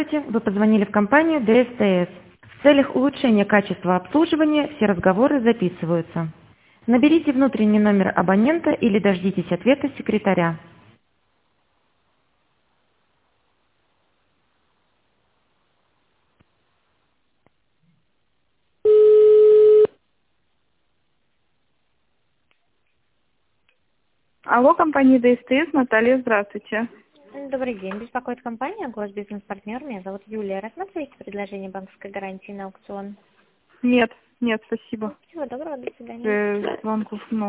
Вы позвонили в компанию ДСТС. В целях улучшения качества обслуживания все разговоры записываются. Наберите внутренний номер абонента или дождитесь ответа секретаря. Алло, компания ДСТС, Наталья, здравствуйте. Добрый день. Беспокоит компания «Госбизнес-партнер». Меня зовут Юлия. Рассматриваете предложение банковской гарантии на аукцион? Нет, спасибо. Всего доброго, до свидания. Звонков много.